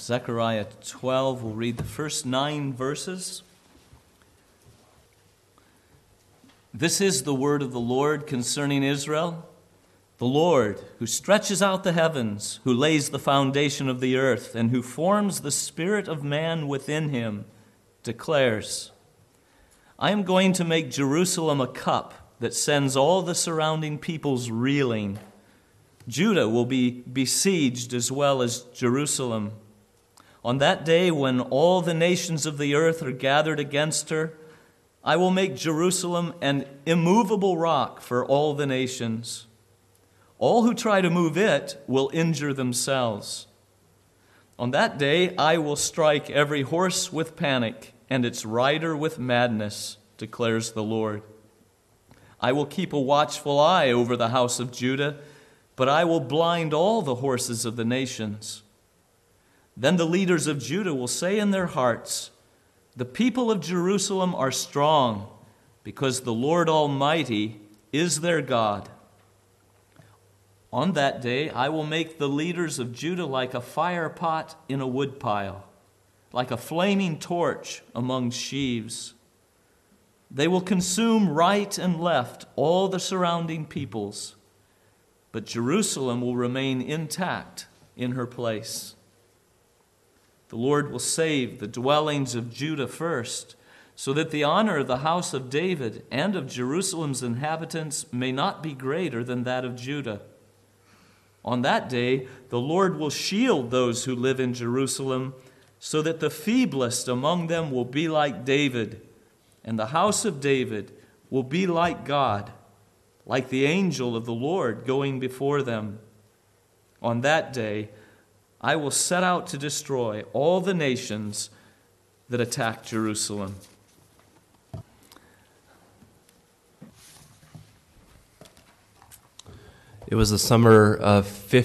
Zechariah 12, we'll read the first 9 verses. This is the word of the Lord concerning Israel. The Lord, who stretches out the heavens, who lays the foundation of the earth, and who forms the spirit of man within him, declares, I am going to make Jerusalem a cup that sends all the surrounding peoples reeling. Judah will be besieged as well as Jerusalem. On that day when all the nations of the earth are gathered against her, I will make Jerusalem an immovable rock for all the nations. All who try to move it will injure themselves. On that day I will strike every horse with panic and its rider with madness, declares the Lord. I will keep a watchful eye over the house of Judah, but I will blind all the horses of the nations. Then the leaders of Judah will say in their hearts, the people of Jerusalem are strong, because the Lord Almighty is their God. On that day I will make the leaders of Judah like a fire pot in a woodpile, like a flaming torch among sheaves. They will consume right and left all the surrounding peoples, but Jerusalem will remain intact in her place. The Lord will save the dwellings of Judah first, so that the honor of the house of David and of Jerusalem's inhabitants may not be greater than that of Judah. On that day, the Lord will shield those who live in Jerusalem, so that the feeblest among them will be like David, and the house of David will be like God, like the angel of the Lord going before them. On that day, I will set out to destroy all the nations that attack Jerusalem. It was the summer of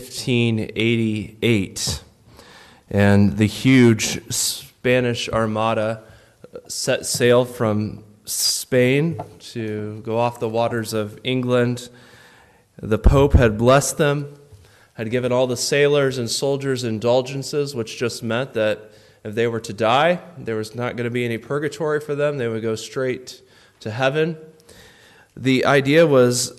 1588, and the huge Spanish Armada set sail from Spain to go off the waters of England. The Pope had blessed them, had given all the sailors and soldiers indulgences, which just meant that if they were to die, there was not going to be any purgatory for them. They would go straight to heaven. The idea was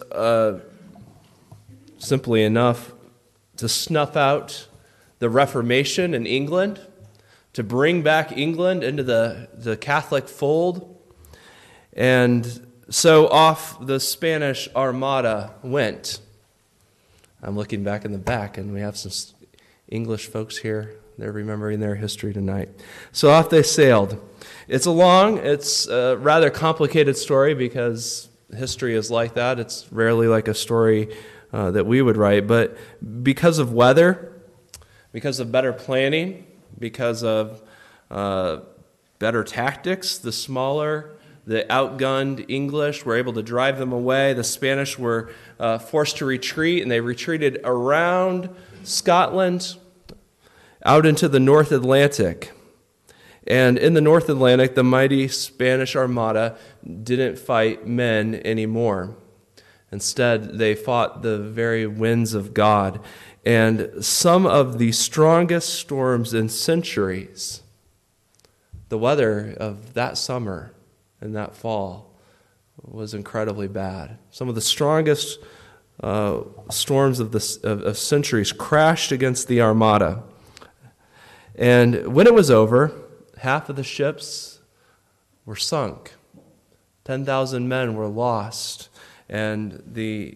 simply enough to snuff out the Reformation in England, to bring back England into the Catholic fold. And so off the Spanish Armada went. I'm looking back in the back, and we have some English folks here. They're remembering their history tonight. So off they sailed. It's a rather complicated story, because history is like that. It's rarely like a story that we would write. But because of weather, because of better planning, because of better tactics, the outgunned English were able to drive them away. The Spanish were forced to retreat, and they retreated around Scotland out into the North Atlantic. And in the North Atlantic, the mighty Spanish Armada didn't fight men anymore. Instead, they fought the very winds of God. And some of the strongest storms in centuries, the weather of that summer and that fall was incredibly bad. Some of the strongest storms of centuries crashed against the Armada. And when it was over, half of the ships were sunk. 10,000 men were lost, and the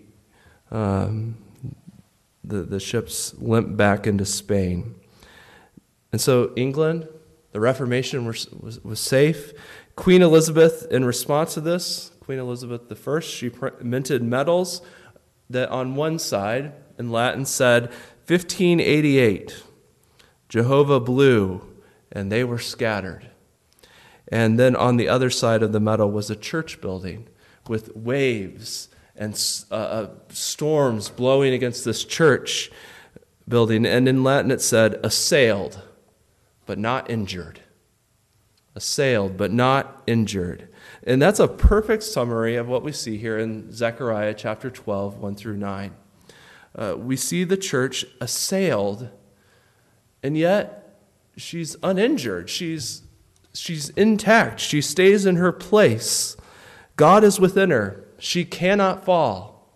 ships limped back into Spain. And so England, the Reformation was safe. Queen Elizabeth, in response to this, Queen Elizabeth I, she minted medals that on one side, in Latin, said, 1588, Jehovah blew, and they were scattered. And then on the other side of the medal was a church building with waves and storms blowing against this church building. And in Latin it said, assailed, but not injured. Assailed, but not injured. And that's a perfect summary of what we see here in Zechariah chapter 12, 1 through 9. We see the church assailed, and yet she's uninjured. She's intact. She stays in her place. God is within her. She cannot fall.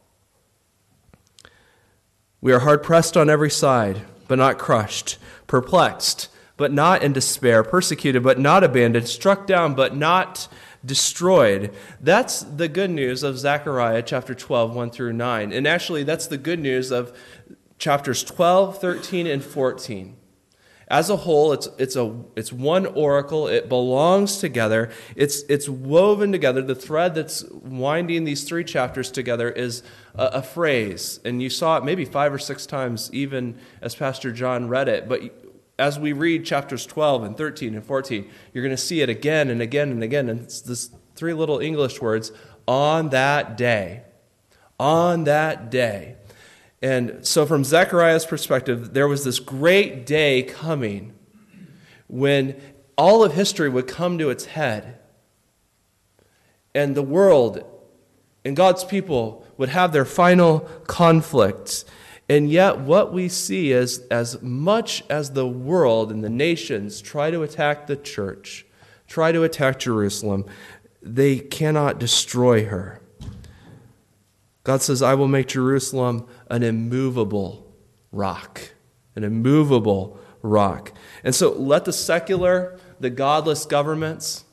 We are hard-pressed on every side, but not crushed, perplexed, but not in despair, persecuted, but not abandoned, struck down, but not destroyed. That's the good news of Zechariah chapter 12, 1 through 9. And actually, that's the good news of chapters 12, 13, and 14. As a whole, it's one oracle. It belongs together. It's woven together. The thread that's winding these three chapters together is a phrase. And you saw it maybe 5 or 6 times, even as Pastor John read it. But as we read chapters 12 and 13 and 14, you're going to see it again and again and again. And it's this 3 little English words, on that day. On that day. And so from Zechariah's perspective, there was this great day coming when all of history would come to its head. And the world and God's people would have their final conflict. And yet what we see is, as much as the world and the nations try to attack the church, try to attack Jerusalem, they cannot destroy her. God says, I will make Jerusalem an immovable rock. An immovable rock. And so let the secular, the godless governments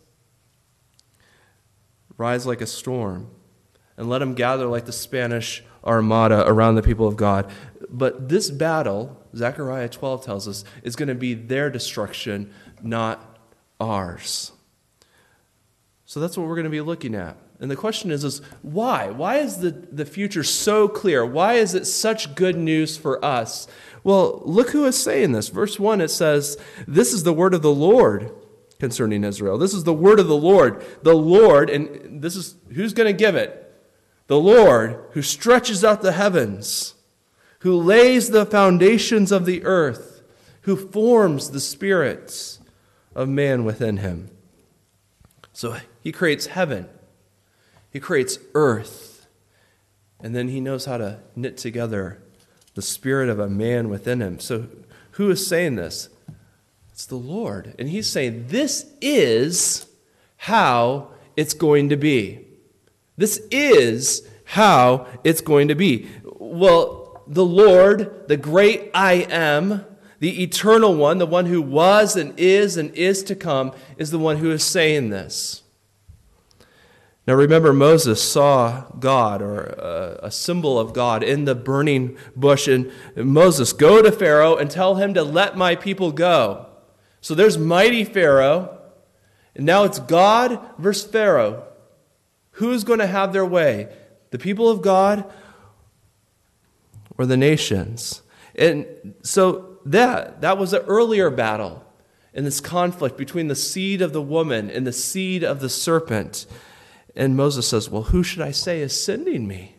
rise like a storm. And let them gather like the Spanish Armada around the people of God. But this battle, Zechariah 12 tells us, is going to be their destruction, not ours. So that's what we're going to be looking at. And the question is why? Why is the future so clear? Why is it such good news for us? Well, look who is saying this. Verse 1, it says, this is the word of the Lord concerning Israel. This is the word of the Lord. The Lord, and this is, who's going to give it? The Lord, who stretches out the heavens, who lays the foundations of the earth, who forms the spirits of man within him. So he creates heaven. He creates earth, and then he knows how to knit together the spirit of a man within him. So who is saying this? It's the Lord. And he's saying this is how it's going to be. This is how it's going to be. Well, the Lord, the great I am, the eternal one, the one who was and is to come, is the one who is saying this. Now remember, Moses saw God, or a symbol of God, in the burning bush. And Moses, go to Pharaoh and tell him to let my people go. So there's mighty Pharaoh, and now it's God versus Pharaoh. Who's going to have their way? The people of God or the nations? And so that was an earlier battle in this conflict between the seed of the woman and the seed of the serpent. And Moses says, well, who should I say is sending me?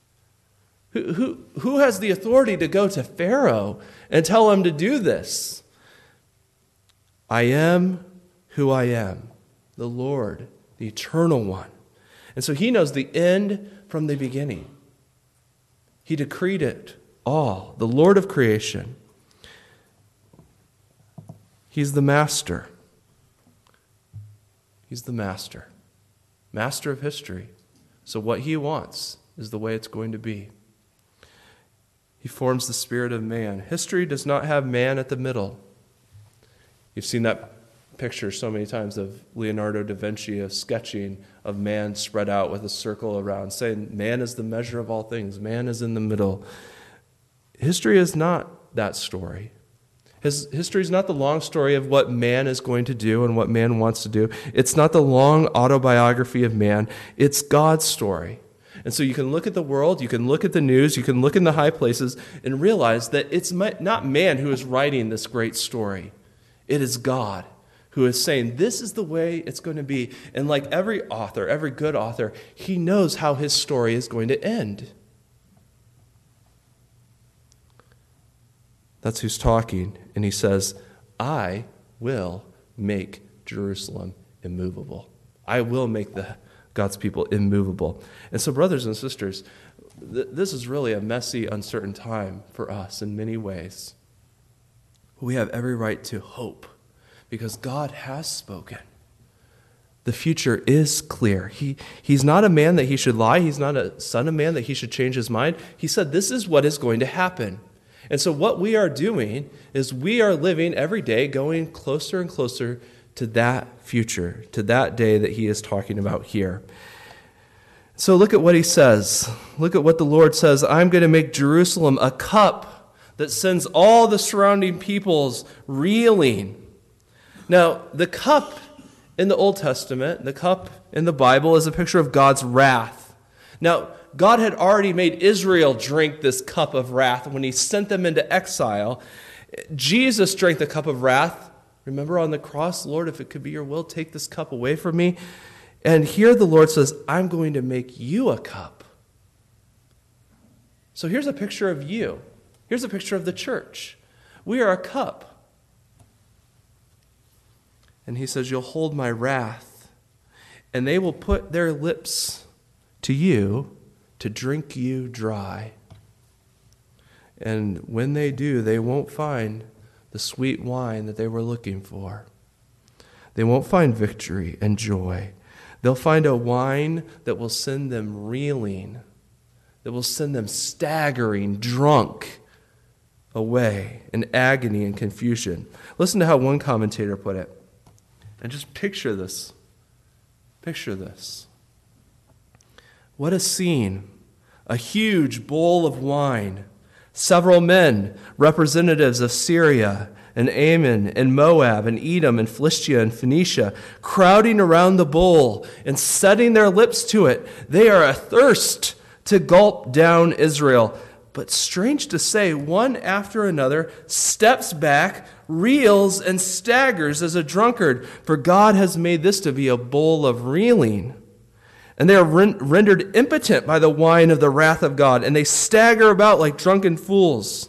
Who has the authority to go to Pharaoh and tell him to do this? I am who I am, the Lord, the eternal one. And so he knows the end from the beginning. He decreed it all, the Lord of creation. He's the master. He's the master. Master of history. So what he wants is the way it's going to be. He forms the spirit of man. History does not have man at the middle. You've seen that picture so many times of Leonardo da Vinci, a sketching of man spread out with a circle around, saying man is the measure of all things. Man is in the middle. History is not that story. History is not the long story of what man is going to do and what man wants to do. It's not the long autobiography of man. It's God's story. And so you can look at the world, you can look at the news, you can look in the high places and realize that it's not man who is writing this great story. It is God who is saying, this is the way it's going to be. And like every author, every good author, he knows how his story is going to end. That's who's talking. And he says, I will make Jerusalem immovable. I will make God's people immovable. And so, brothers and sisters, this is really a messy, uncertain time for us in many ways. We have every right to hope because God has spoken. The future is clear. He's not a man that he should lie. He's not a son of man that he should change his mind. He said this is what is going to happen. And so what we are doing is we are living every day going closer and closer to that future, to that day that he is talking about here. So look at what he says. Look at what the Lord says. I'm going to make Jerusalem a cup that sends all the surrounding peoples reeling. Now, the cup in the Old Testament, the cup in the Bible, is a picture of God's wrath. Now, God had already made Israel drink this cup of wrath when he sent them into exile. Jesus drank the cup of wrath. Remember on the cross, Lord, if it could be your will, take this cup away from me. And here the Lord says, I'm going to make you a cup. So here's a picture of you. Here's a picture of the church. We are a cup. And he says, you'll hold my wrath, and they will put their lips to you to drink you dry. And when they do, they won't find the sweet wine that they were looking for. They won't find victory and joy. They'll find a wine that will send them reeling, that will send them staggering, drunk away in agony and confusion. Listen to how one commentator put it. And just picture this. Picture this. What a scene. A huge bowl of wine. Several men, representatives of Syria and Ammon and Moab and Edom and Philistia and Phoenicia, crowding around the bowl and setting their lips to it. They are athirst to gulp down Israel. But strange to say, one after another steps back, reels, and staggers as a drunkard, for God has made this to be a bowl of reeling. And they are rendered impotent by the wine of the wrath of God, and they stagger about like drunken fools.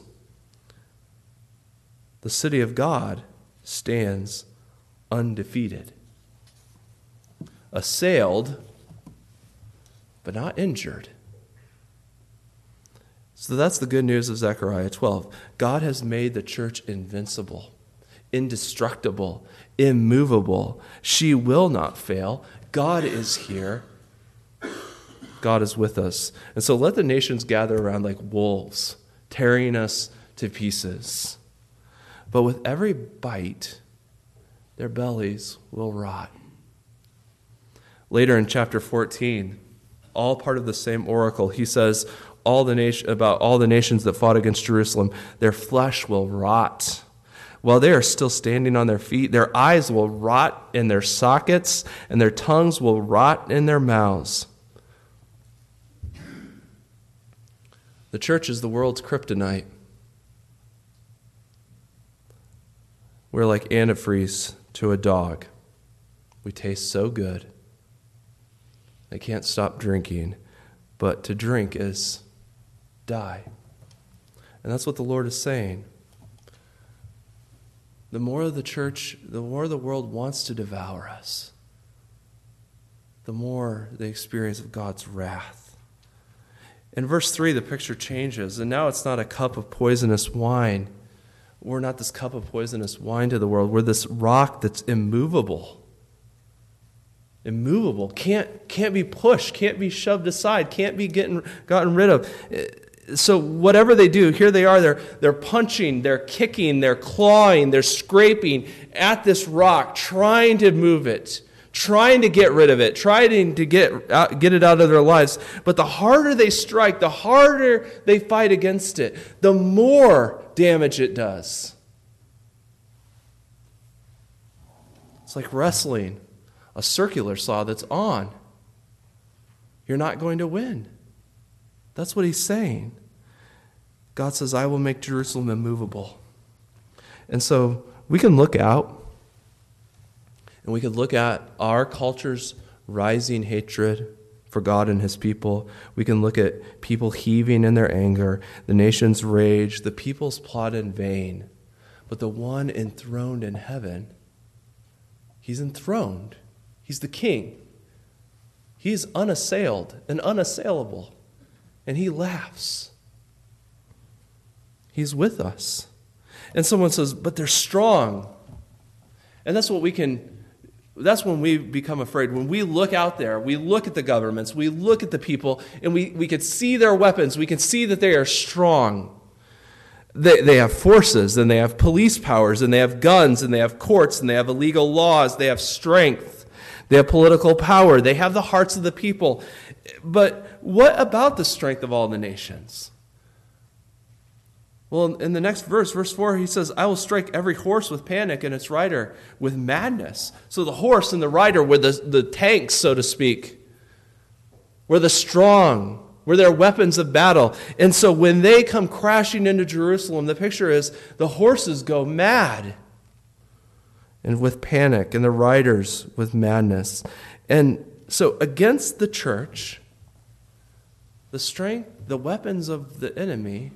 The city of God stands undefeated, assailed, but not injured. So that's the good news of Zechariah 12. God has made the church invincible, indestructible, immovable. She will not fail. God is here. God is with us. And so let the nations gather around like wolves, tearing us to pieces. But with every bite, their bellies will rot. Later in chapter 14, all part of the same oracle, he says, about all the nations that fought against Jerusalem, their flesh will rot. While they are still standing on their feet, their eyes will rot in their sockets, and their tongues will rot in their mouths. The church is the world's kryptonite. We're like antifreeze to a dog. We taste so good. They can't stop drinking, but to drink is die. And that's what the Lord is saying. The more the church, the more the world wants to devour us, the more they experience of God's wrath. In verse 3, the picture changes, and now it's not a cup of poisonous wine. We're not this cup of poisonous wine to the world. We're this rock that's immovable. Immovable. Can't be pushed, can't be shoved aside, can't be gotten rid of. So whatever they do, here they are, they're punching, they're kicking, they're clawing, they're scraping at this rock, trying to move it, trying to get rid of it, trying to get it out of their lives. But the harder they strike, the harder they fight against it, the more damage it does. It's like wrestling a circular saw that's on. You're not going to win. That's what he's saying. God says, I will make Jerusalem immovable. And so we can look out, and we can look at our culture's rising hatred for God and his people. We can look at people heaving in their anger, the nation's rage, the people's plot in vain. But the one enthroned in heaven, he's enthroned. He's the king. He's unassailed and unassailable. And he laughs. He's with us. And someone says, but they're strong. And that's when we become afraid. When we look out there, we look at the governments, we look at the people, and we can see their weapons. We can see that they are strong. They have forces, and they have police powers, and they have guns, and they have courts, and they have illegal laws. They have strength. They have political power. They have the hearts of the people. But what about the strength of all the nations? Well, in the next verse, verse 4, he says, I will strike every horse with panic and its rider with madness. So the horse and the rider were the tanks, so to speak, were the strong, were their weapons of battle. And so when they come crashing into Jerusalem, the picture is the horses go mad and with panic, and the riders with madness. And so against the church, the strength, the weapons of the enemy,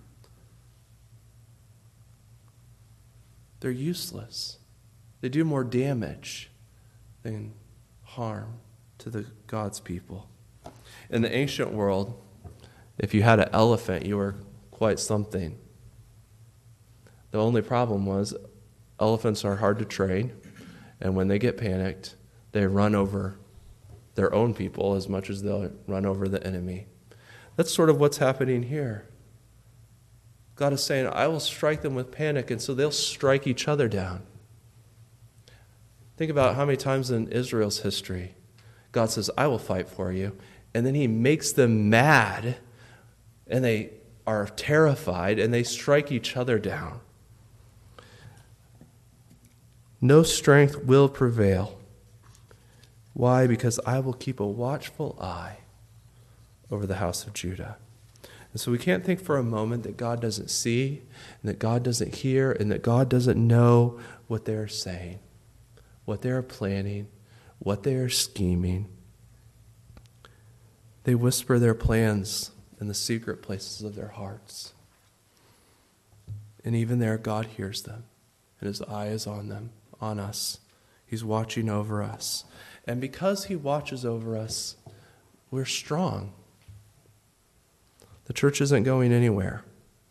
they're useless. They do more damage than harm to God's people. In the ancient world, if you had an elephant, you were quite something. The only problem was elephants are hard to train, and when they get panicked, they run over their own people as much as they'll run over the enemy. That's sort of what's happening here. God is saying, I will strike them with panic, and so they'll strike each other down. Think about how many times in Israel's history God says, I will fight for you, and then he makes them mad, and they are terrified, and they strike each other down. No strength will prevail. Why? Because I will keep a watchful eye over the house of Judah. And so we can't think for a moment that God doesn't see, and that God doesn't hear, and that God doesn't know what they're saying, what they're planning, what they are scheming. They whisper their plans in the secret places of their hearts. And even there, God hears them, and his eye is on them, on us. He's watching over us. And because he watches over us, we're strong. The church isn't going anywhere.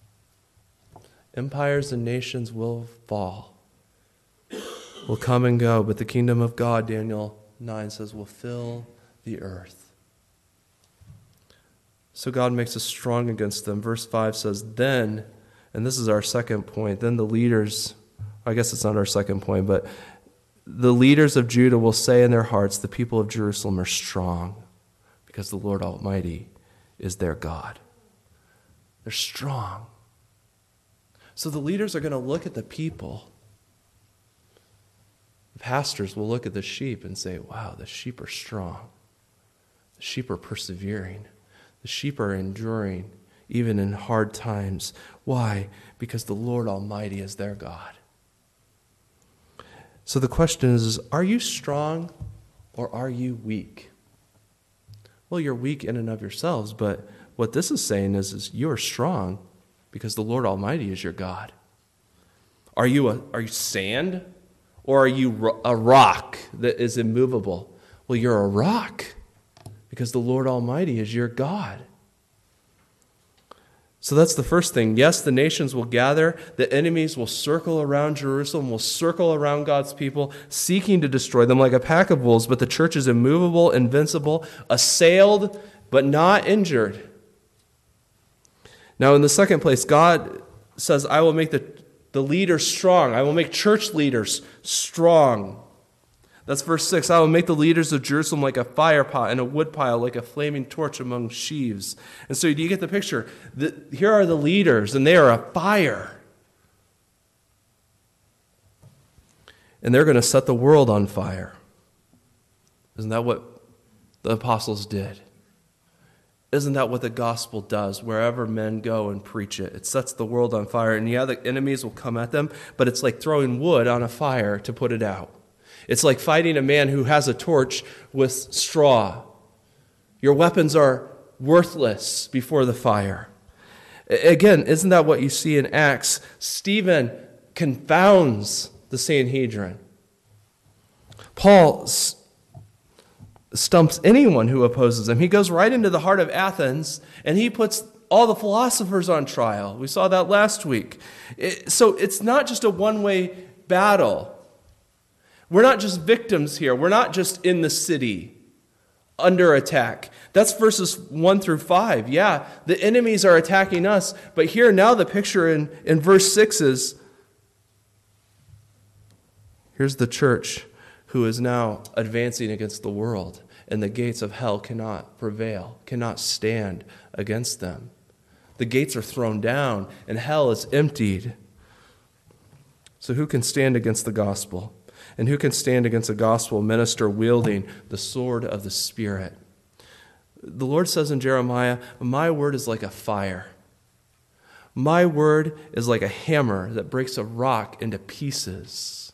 Empires and nations will fall, will come and go, but the kingdom of God, Daniel 9 says, will fill the earth. So God makes us strong against them. Verse 5 says, then, and this is our second point, then the leaders, I guess it's not our second point, but the leaders of Judah will say in their hearts, the people of Jerusalem are strong because the Lord Almighty is their God. They're strong. So the leaders are going to look at the people. The pastors will look at the sheep and say, wow, the sheep are strong. The sheep are persevering. The sheep are enduring even in hard times. Why? Because the Lord Almighty is their God. So the question is, are you strong or are you weak? Well, you're weak in and of yourselves, but what this is saying is you are strong because the Lord Almighty is your God. Are you sand or are you a rock that is immovable? Well, you're a rock because the Lord Almighty is your God. So that's the first thing. Yes, the nations will gather. The enemies will circle around Jerusalem, will circle around God's people, seeking to destroy them like a pack of wolves. But the church is immovable, invincible, assailed, but not injured. Now, in the second place, God says, I will make the leaders strong. I will make church leaders strong. That's verse 6. I will make the leaders of Jerusalem like a fire pot and a wood pile, like a flaming torch among sheaves. And so do you get the picture? Here are the leaders, and they are a fire. And they're going to set the world on fire. Isn't that what the apostles did? Isn't that what the gospel does? Wherever men go and preach it, it sets the world on fire. And yeah, the enemies will come at them, but it's like throwing wood on a fire to put it out. It's like fighting a man who has a torch with straw. Your weapons are worthless before the fire. Again, isn't that what you see in Acts? Stephen confounds the Sanhedrin. Paul stumps anyone who opposes him. He goes right into the heart of Athens, and he puts all the philosophers on trial. We saw that last week. So it's not just a one-way battle. We're not just victims here. We're not just in the city under attack. That's verses 1 through 5. Yeah, the enemies are attacking us. But here now the picture in verse 6 is, here's the church who is now advancing against the world, and the gates of hell cannot prevail, cannot stand against them. The gates are thrown down, and hell is emptied. So who can stand against the gospel? And who can stand against a gospel minister wielding the sword of the Spirit? The Lord says in Jeremiah, my word is like a fire. My word is like a hammer that breaks a rock into pieces.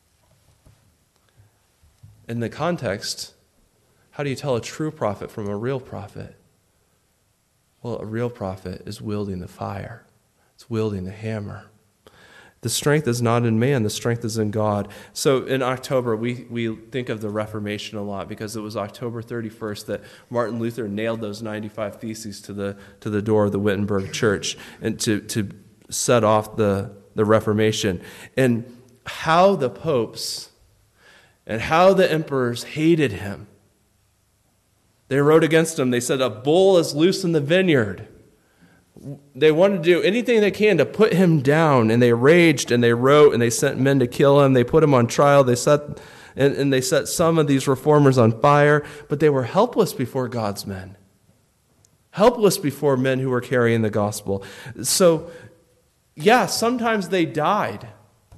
In the context, how do you tell a true prophet from a real prophet? Well, a real prophet is wielding the fire. It's wielding the hammer. The strength is not in man, the strength is in God. So in October, we think of the Reformation a lot because it was October 31st that Martin Luther nailed those 95 Theses to the door of the Wittenberg Church and to set off the Reformation. And how the popes and how the emperors hated him. They wrote against him. They said, a bull is loose in the vineyard. They wanted to do anything they can to put him down, and they raged and they wrote and they sent men to kill him. They put him on trial. They set some of these reformers on fire, but they were helpless before God's men, helpless before men who were carrying the gospel. So, yeah, sometimes they died.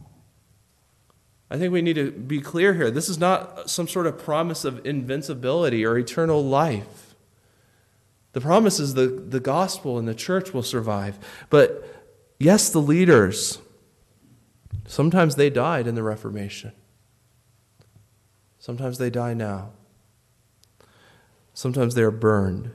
I think we need to be clear here. This is not some sort of promise of invincibility or eternal life. The promise is the gospel and the church will survive. But yes, the leaders, sometimes they died in the Reformation. Sometimes they die now. Sometimes they are burned.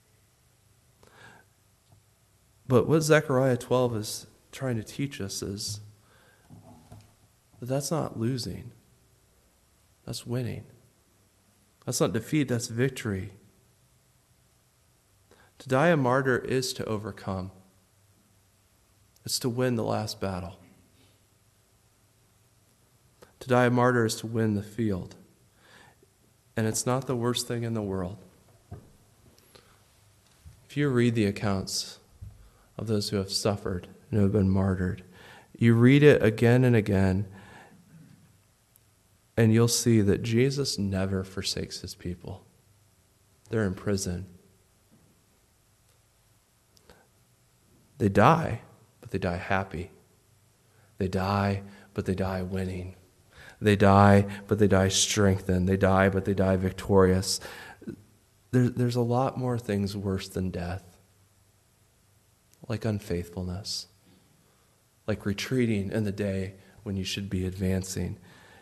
But what Zechariah 12 is trying to teach us is that that's not losing. That's winning. That's not defeat, that's victory. To die a martyr is to overcome. It's to win the last battle. To die a martyr is to win the field. And it's not the worst thing in the world. If you read the accounts of those who have suffered and who have been martyred, you read it again and again, and you'll see that Jesus never forsakes his people. They're in prison. They die, but they die happy. They die, but they die winning. They die, but they die strengthened. They die, but they die victorious. There's a lot more things worse than death, like unfaithfulness, like retreating in the day when you should be advancing.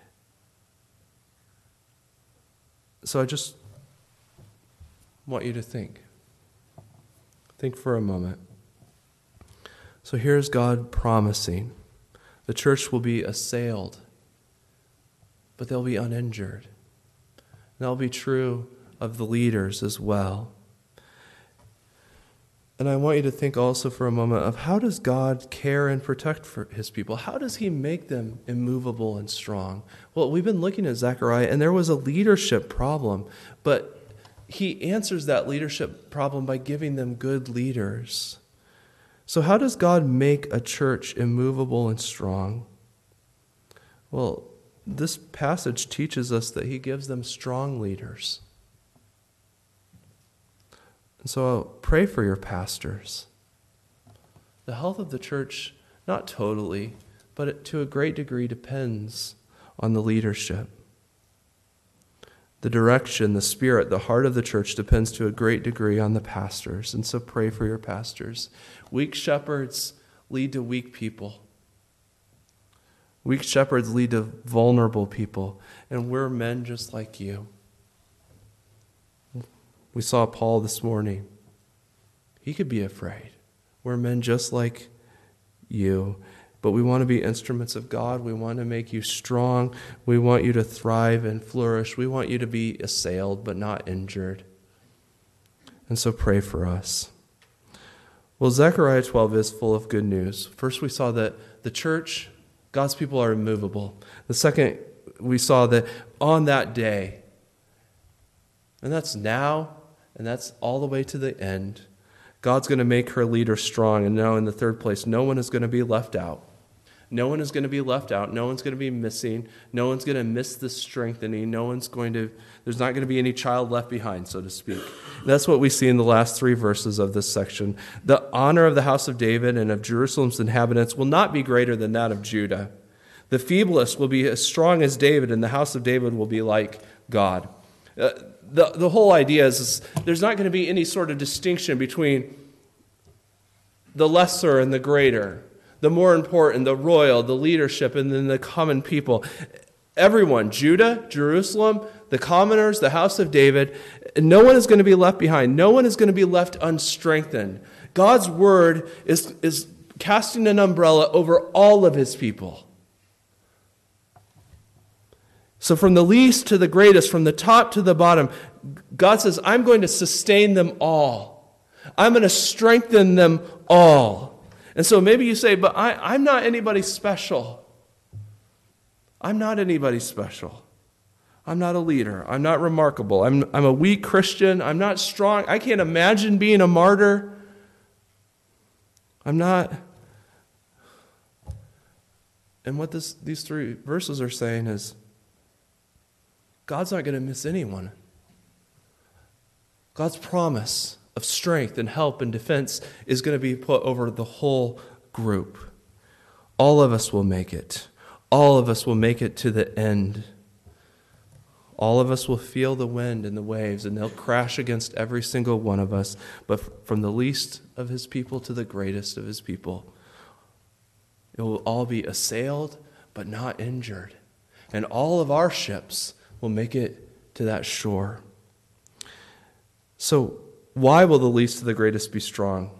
So I just want you to think. Think for a moment. So here's God promising the church will be assailed, but they'll be uninjured. And that'll be true of the leaders as well. And I want you to think also for a moment of how does God care and protect for his people? How does he make them immovable and strong? Well, we've been looking at Zechariah, and there was a leadership problem, but he answers that leadership problem by giving them good leaders. So how does God make a church immovable and strong? Well, this passage teaches us that he gives them strong leaders. And so I'll pray for your pastors. The health of the church, not totally, but to a great degree depends on the leadership. The direction, the spirit, the heart of the church depends to a great degree on the pastors. And so pray for your pastors. Weak shepherds lead to weak people. Weak shepherds lead to vulnerable people. And we're men just like you. We saw Paul this morning. He could be afraid. We're men just like you. But we want to be instruments of God. We want to make you strong. We want you to thrive and flourish. We want you to be assailed but not injured. And so pray for us. Well, Zechariah 12 is full of good news. First, we saw that the church, God's people, are immovable. The second we saw that on that day, and that's now, and that's all the way to the end, God's going to make her leader strong. And now in the third place, no one is going to be left out. No one is going to be left out. No one's going to be missing. No one's going to miss the strengthening. There's not going to be any child left behind, so to speak. And that's what we see in the last 3 verses of this section. The honor of the house of David and of Jerusalem's inhabitants will not be greater than that of Judah. The feeblest will be as strong as David, and the house of David will be like God. The whole idea is there's not going to be any sort of distinction between the lesser and the greater, the more important, the royal, the leadership, and then the common people. Everyone, Judah, Jerusalem, the commoners, the house of David, no one is going to be left behind. No one is going to be left unstrengthened. God's word is casting an umbrella over all of his people. So from the least to the greatest, from the top to the bottom, God says, I'm going to sustain them all. I'm going to strengthen them all. And so maybe you say, but I'm not anybody special. I'm not anybody special. I'm not a leader. I'm not remarkable. I'm a weak Christian. I'm not strong. I can't imagine being a martyr. I'm not. And what these 3 verses are saying is, God's not going to miss anyone. God's promise of strength and help and defense is going to be put over the whole group. All of us will make it. All of us will make it to the end. All of us will feel the wind and the waves, and they'll crash against every single one of us. But from the least of his people to the greatest of his people, it will all be assailed but not injured. And all of our ships will make it to that shore. So, why will the least to the greatest be strong?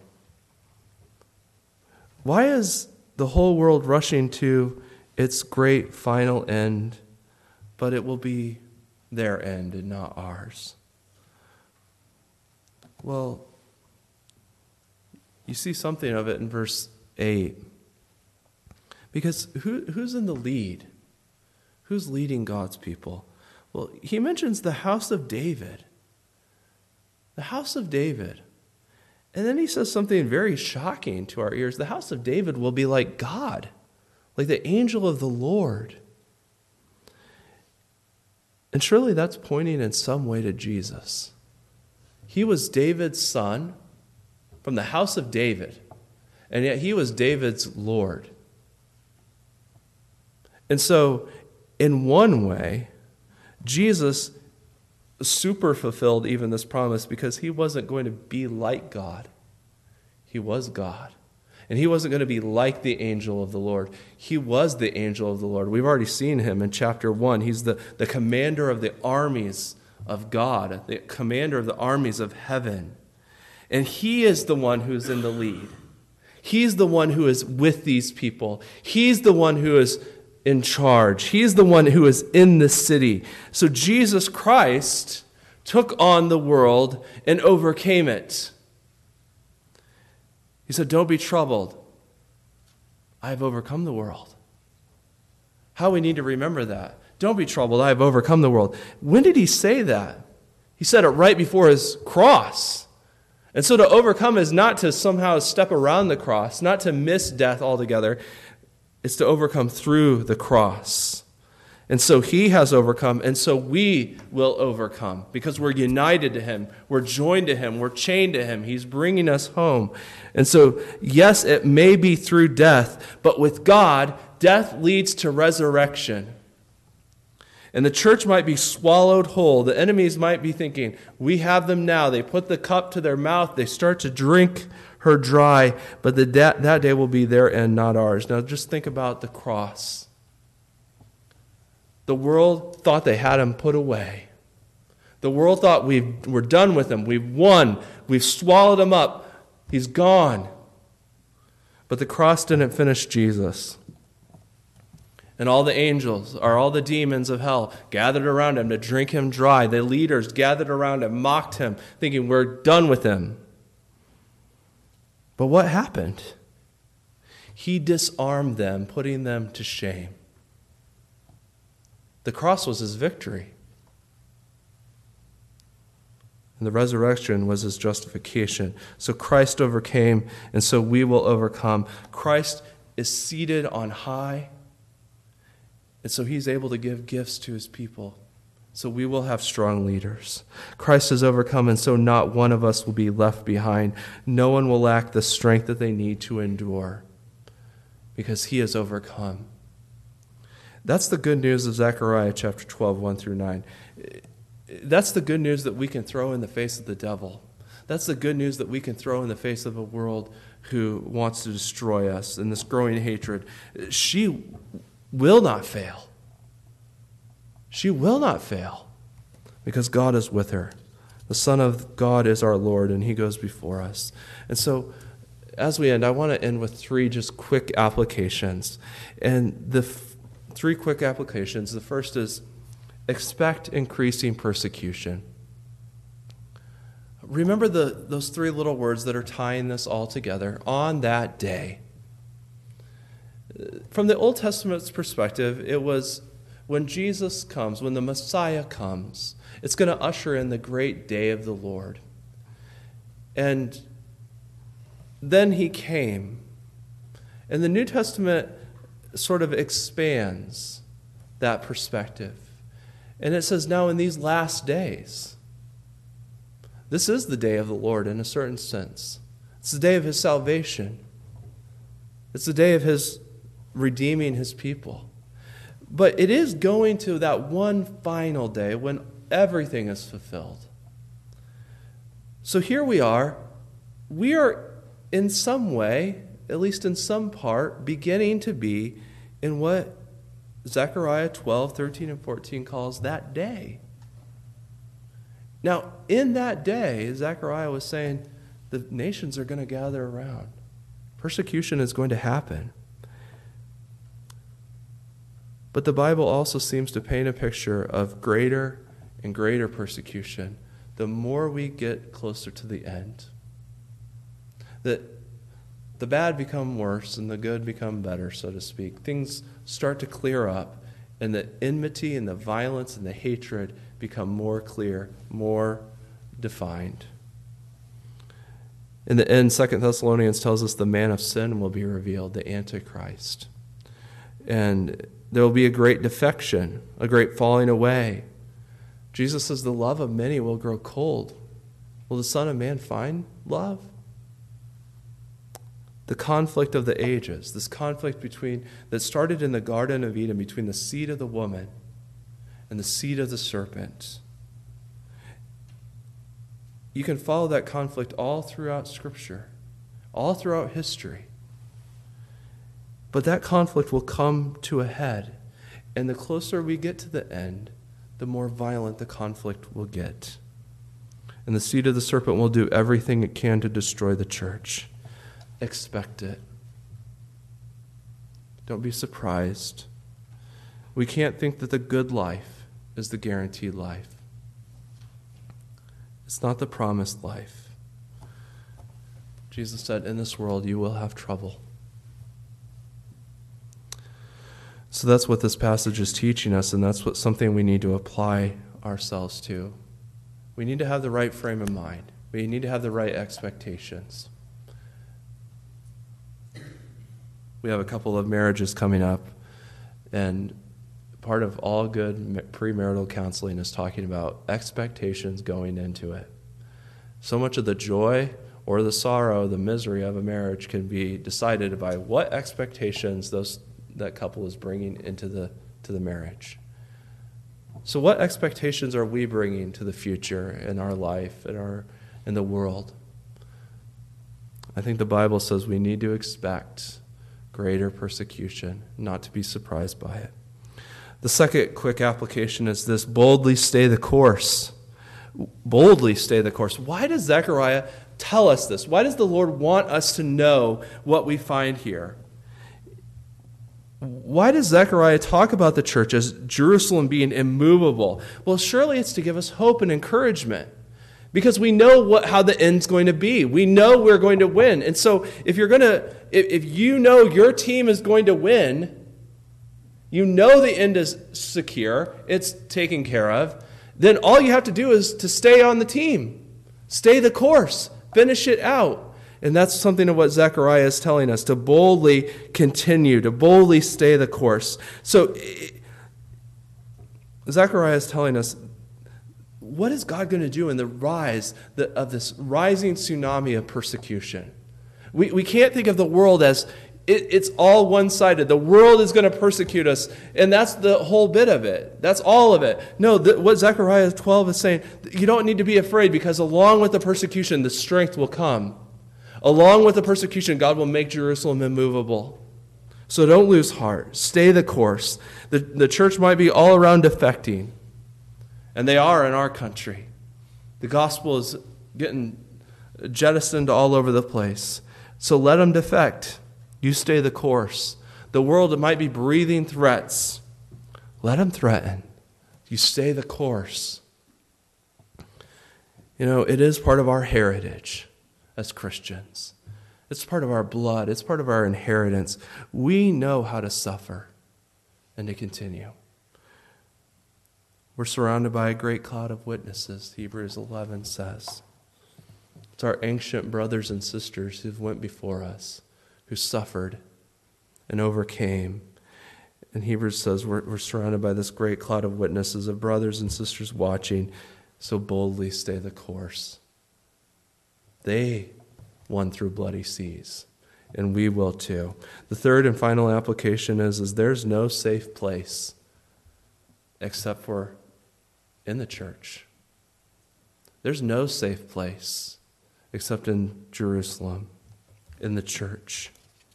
Why is the whole world rushing to its great final end, but it will be their end and not ours? Well, you see something of it in verse 8. Because who's in the lead? Who's leading God's people? Well, he mentions the house of David. The house of David. And then he says something very shocking to our ears. The house of David will be like God, like the angel of the Lord. And surely that's pointing in some way to Jesus. He was David's son from the house of David, and yet he was David's Lord. And so, in one way, Jesus super fulfilled even this promise because he wasn't going to be like God. He was God. And he wasn't going to be like the angel of the Lord. He was the angel of the Lord. We've already seen him in chapter 1. He's the commander of the armies of God, the commander of the armies of heaven. And he is the one who's in the lead. He's the one who is with these people. He's the one who is in charge. He's the one who is in the city. So Jesus Christ took on the world and overcame it. He said, don't be troubled. I have overcome the world. How we need to remember that. Don't be troubled. I have overcome the world. When did he say that? He said it right before his cross. And so to overcome is not to somehow step around the cross, not to miss death altogether. It's to overcome through the cross. And so he has overcome, and so we will overcome because we're united to him. We're joined to him. We're chained to him. He's bringing us home. And so, yes, it may be through death, but with God, death leads to resurrection. And the church might be swallowed whole. The enemies might be thinking, we have them now. They put the cup to their mouth. They start to drink her dry, but that day will be their end, not ours. Now just think about the cross. The world thought they had him put away. The world thought we're done with him. We've won. We've swallowed him up. He's gone. But the cross didn't finish Jesus. And all the angels, or all the demons of hell, gathered around him to drink him dry. The leaders gathered around him, mocked him, thinking we're done with him. But what happened? He disarmed them, putting them to shame. The cross was his victory. And the resurrection was his justification. So Christ overcame, and so we will overcome. Christ is seated on high, and so he's able to give gifts to his people. So we will have strong leaders. Christ has overcome, and so not one of us will be left behind. No one will lack the strength that they need to endure, because he has overcome. That's the good news of Zechariah chapter 12, 1 through 9. That's the good news that we can throw in the face of the devil. That's the good news that we can throw in the face of a world who wants to destroy us and this growing hatred. She will not fail. She will not fail because God is with her. The Son of God is our Lord, and he goes before us. And so, as we end, I want to end with three just quick applications. And the three quick applications, the first is expect increasing persecution. Remember those three little words that are tying this all together. On that day. From the Old Testament's perspective, it was when Jesus comes, when the Messiah comes, it's going to usher in the great day of the Lord. And then he came. And the New Testament sort of expands that perspective. And it says, now in these last days, this is the day of the Lord in a certain sense. It's the day of his salvation. It's the day of his redeeming his people. But it is going to that one final day when everything is fulfilled. So here we are. We are in some way, at least in some part, beginning to be in what Zechariah 12, 13, and 14 calls that day. Now, in that day, Zechariah was saying the nations are going to gather around. Persecution is going to happen. But the Bible also seems to paint a picture of greater and greater persecution the more we get closer to the end. That the bad become worse and the good become better, so to speak. Things start to clear up, and the enmity and the violence and the hatred become more clear, more defined. In the end, 2 Thessalonians tells us the man of sin will be revealed, the Antichrist. And there will be a great defection, a great falling away. Jesus says the love of many will grow cold. Will the Son of Man find love? The conflict of the ages, this conflict that started in the Garden of Eden between the seed of the woman and the seed of the serpent. You can follow that conflict all throughout Scripture, all throughout history. But that conflict will come to a head, and the closer we get to the end, the more violent the conflict will get. And the seed of the serpent will do everything it can to destroy the church. Expect it. Don't be surprised. We can't think that the good life is the guaranteed life. It's not the promised life. Jesus said, in this world you will have trouble. So that's what this passage is teaching us, and that's something we need to apply ourselves to. We need to have the right frame of mind. We need to have the right expectations. We have a couple of marriages coming up, and part of all good premarital counseling is talking about expectations going into it. So much of the joy or the sorrow, the misery of a marriage can be decided by what expectations that couple is bringing into the marriage. So what expectations are we bringing to the future in our life, in the world? I think the Bible says we need to expect greater persecution, not to be surprised by it. The second quick application is this: boldly stay the course. Boldly stay the course. Why does Zechariah tell us this? Why does the Lord want us to know what we find here? Why does Zechariah talk about the church as Jerusalem being immovable? Well, surely it's to give us hope and encouragement, because we know how the end's going to be. We know we're going to win. And so if you know your team is going to win, you know the end is secure, it's taken care of, then all you have to do is to stay on the team. Stay the course. Finish it out. And that's something of what Zechariah is telling us, to boldly continue, to boldly stay the course. So Zechariah is telling us, what is God going to do in the rise of this rising tsunami of persecution? We can't think of the world as it's all one-sided. The world is going to persecute us, and that's the whole bit of it. That's all of it. No, what Zechariah 12 is saying, you don't need to be afraid, because along with the persecution, the strength will come. Along with the persecution, God will make Jerusalem immovable. So don't lose heart. Stay the course. The church might be all around defecting, and they are in our country. The gospel is getting jettisoned all over the place. So let them defect. You stay the course. The world might be breathing threats. Let them threaten. You stay the course. You know, it is part of our heritage as Christians. It's part of our blood. It's part of our inheritance. We know how to suffer and to continue. We're surrounded by a great cloud of witnesses, Hebrews 11 says. It's our ancient brothers and sisters who've went before us, who suffered and overcame. And Hebrews says we're surrounded by this great cloud of witnesses, of brothers and sisters watching, so boldly stay the course. They won through bloody seas, and we will too. The third and final application is there's no safe place except for in the church. There's no safe place except in Jerusalem, in the church.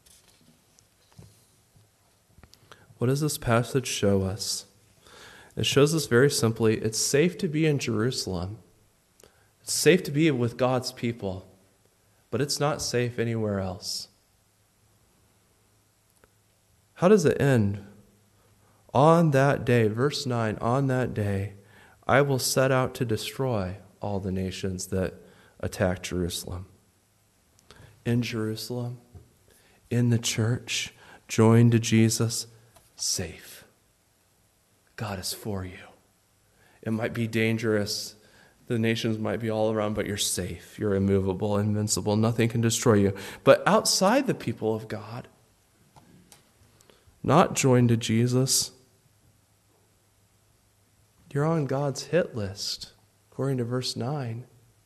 What does this passage show us? It shows us very simply, it's safe to be in Jerusalem. It's safe to be with God's people, but it's not safe anywhere else. How does it end? On that day, verse 9, on that day, I will set out to destroy all the nations that attack Jerusalem. In Jerusalem, in the church, joined to Jesus, safe. God is for you. It might be dangerous. The nations might be all around, but you're safe. You're immovable, invincible. Nothing can destroy you. But outside the people of God, not joined to Jesus, you're on God's hit list, according to verse 9.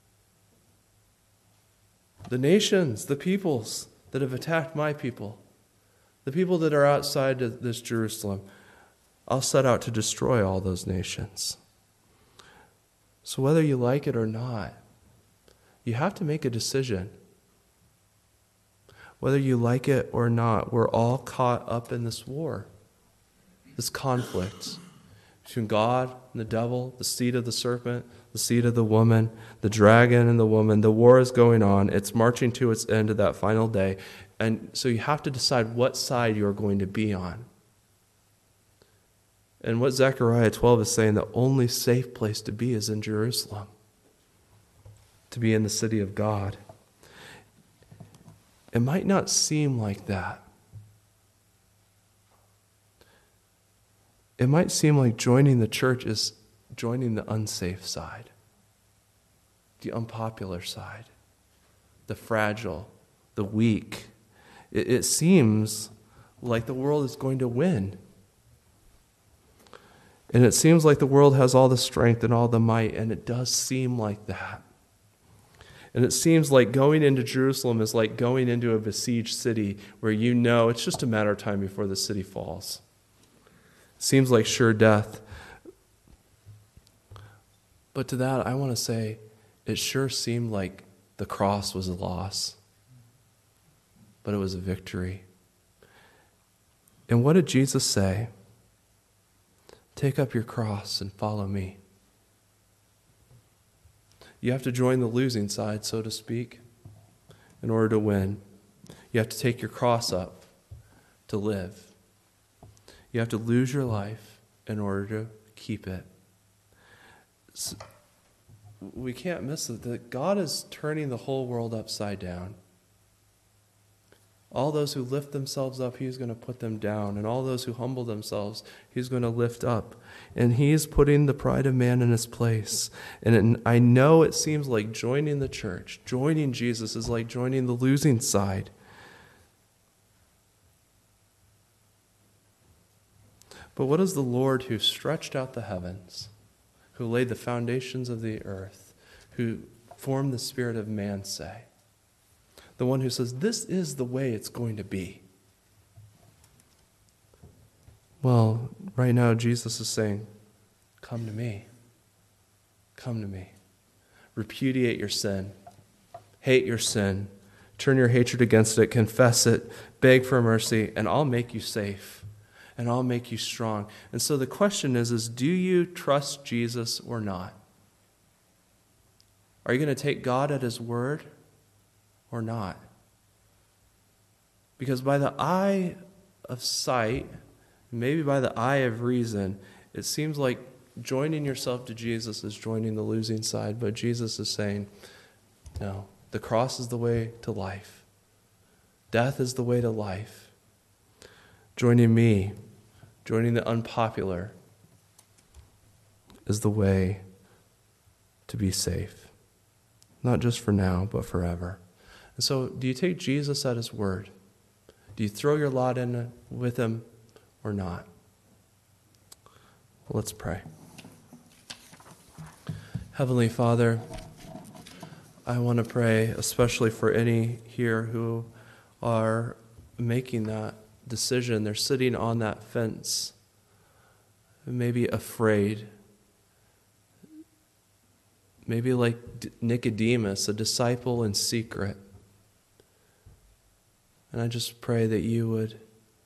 The nations, the peoples that have attacked my people, the people that are outside of this Jerusalem, I'll set out to destroy all those nations. So whether you like it or not, you have to make a decision. Whether you like it or not, we're all caught up in this war, this conflict between God and the devil, the seed of the serpent, the seed of the woman, the dragon and the woman. The war is going on. It's marching to its end at that final day. And so you have to decide what side you're going to be on. And what Zechariah 12 is saying, the only safe place to be is in Jerusalem, to be in the city of God. It might not seem like that. It might seem like joining the church is joining the unsafe side, the unpopular side, the fragile, the weak. It seems like the world is going to win. And it seems like the world has all the strength and all the might, and it does seem like that. And it seems like going into Jerusalem is like going into a besieged city where you know it's just a matter of time before the city falls. It seems like sure death. But to that, I want to say, it sure seemed like the cross was a loss, but it was a victory. And what did Jesus say? Take up your cross and follow me. You have to join the losing side, so to speak, in order to win. You have to take your cross up to live. You have to lose your life in order to keep it. So we can't miss it, that God is turning the whole world upside down. All those who lift themselves up, he's going to put them down. And all those who humble themselves, he's going to lift up. And he's putting the pride of man in his place. And I know it seems like joining the church, joining Jesus, is like joining the losing side. But what does the Lord who stretched out the heavens, who laid the foundations of the earth, who formed the spirit of man say? The one who says, this is the way it's going to be. Well, right now Jesus is saying, come to me. Come to me. Repudiate your sin. Hate your sin. Turn your hatred against it. Confess it. Beg for mercy. And I'll make you safe. And I'll make you strong. And so the question is do you trust Jesus or not? Are you going to take God at his word or not? Because by the eye of sight, maybe by the eye of reason, it seems like joining yourself to Jesus is joining the losing side. But Jesus is saying, no, the cross is the way to life. Death is the way to life. Joining me, joining the unpopular, is the way to be safe. Not just for now, but forever. And so, do you take Jesus at his word? Do you throw your lot in with him or not? Well, let's pray. Heavenly Father, I want to pray especially for any here who are making that decision. They're sitting on that fence, maybe afraid, maybe like Nicodemus, a disciple in secret. And I just pray that you would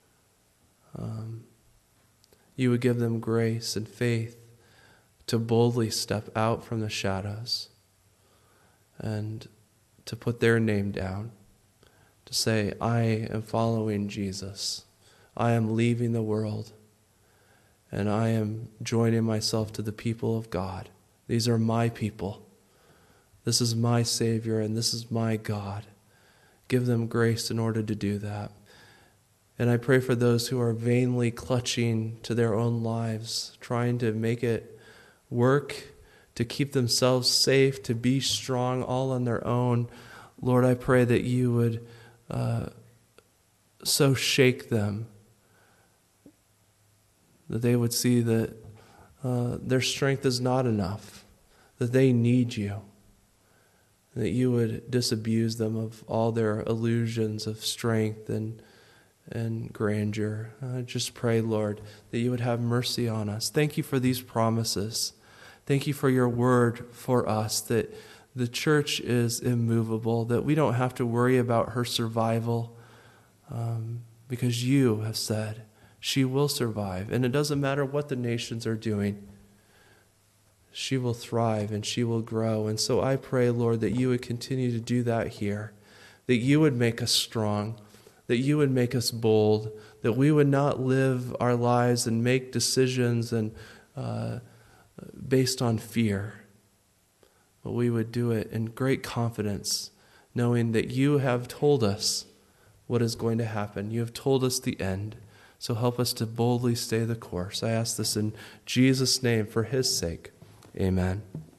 give them grace and faith to boldly step out from the shadows and to put their name down, to say, I am following Jesus. I am leaving the world, and I am joining myself to the people of God. These are my people. This is my Savior, and this is my God. Give them grace in order to do that. And I pray for those who are vainly clutching to their own lives, trying to make it work, to keep themselves safe, to be strong all on their own. Lord, I pray that you would so shake them that they would see that their strength is not enough, that they need you, that you would disabuse them of all their illusions of strength and grandeur. I just pray, Lord, that you would have mercy on us. Thank you for these promises. Thank you for your word for us, that the church is immovable, that we don't have to worry about her survival, because you have said she will survive. And it doesn't matter what the nations are doing. She will thrive and she will grow. And so I pray, Lord, that you would continue to do that here, that you would make us strong, that you would make us bold, that we would not live our lives and make decisions and based on fear, but we would do it in great confidence, knowing that you have told us what is going to happen. You have told us the end. So help us to boldly stay the course. I ask this in Jesus' name for his sake. Amen.